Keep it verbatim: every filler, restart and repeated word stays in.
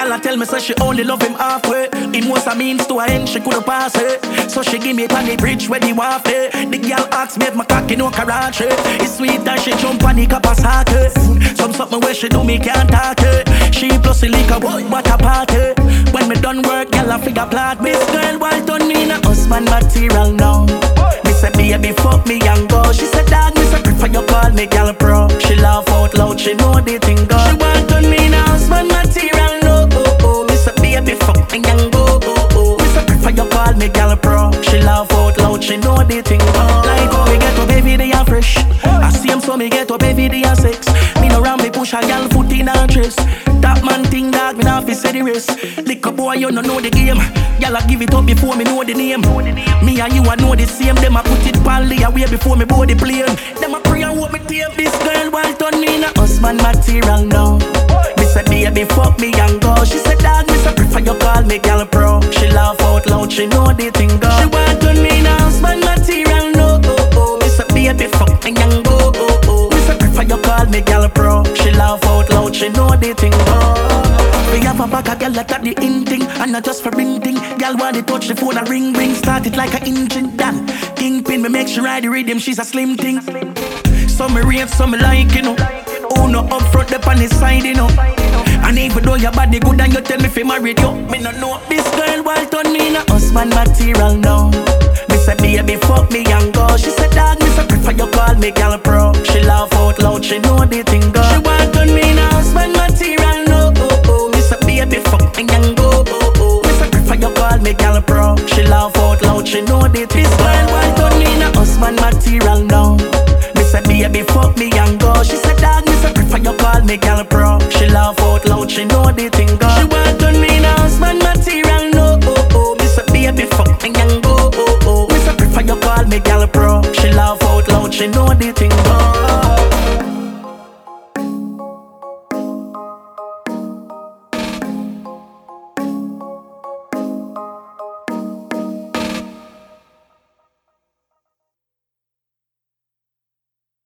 Girl, I tell me so she only love him halfway. It was a means to a end, she couldn't pass it. So she give me on the bridge where the waft it. The girl asks me if my cocky no Karachi. It's sweet that she jump on the Kawasaki. Some something where she do me can't talk it. She plus the liquor, what a party. When me done work, girl, I figure plot. Miss girl, why don't need a husband material now? Me say baby, fuck me and go. She said dog, me say prefer you call me girl pro. She laugh out loud, she know the thing go. She want to need a husband material no. Oh, oh. Me say baby, fuck me and go. Oh, oh. Me say prefer you call me girl pro. She laugh out loud, she know the thing go. Like how me get up every day and fresh. I see him so me get up every day and sex. Me no ram me push a girl foot in her dress. That man thing dog, me not fi say the rest. Lick up boy, you no know the game. Y'all give it up before me know the name. Me and you I know the same. Them a put it pally away before me board the plane. Them a pray and hope me tape this girl while turn me in a husband material now. Me say baby fuck me and go. She said dog, me say prefer you call me girl pro. She laugh out loud, she know the thing go. She want turn me in a husband material no. Oh, oh. Me say baby fuck me and go. Oh, oh. Me say prefer you call me girl pro. She laugh out loud, she know the thing go. We have a bag of girl that got the in thing, and not just for ring thing. Girl want to touch the phone, a ring ring. Start it like a engine done. Kingpin, me make sure ride the rhythm, she's a slim thing. Some me rave, some me like, you know. Oh no, up front, up on the side, you know. And even though your body good and you tell me fi marry you, me no know this girl want turn me in a husband material now. Me say baby fuck me and go. She said dog, me say prefer you call me girl pro. She laugh out loud, she know the thing go. She want turn me in a husband material no. Oh, oh. Me say baby fuck me and go. Oh, oh. Me say prefer you call me girl pro. She laugh out loud, she know the thing. This girl want turn me in a husband material now. Me say baby fuck me and go. She said dog, me say prefer you call me girl pro. She laugh out loud, she know the thing go. She want turn me in a husband material no. Oh, oh. Me say baby fuck me and go. Oh, oh. Me say prefer you call me girl pro. She laugh out loud, she know the thing go.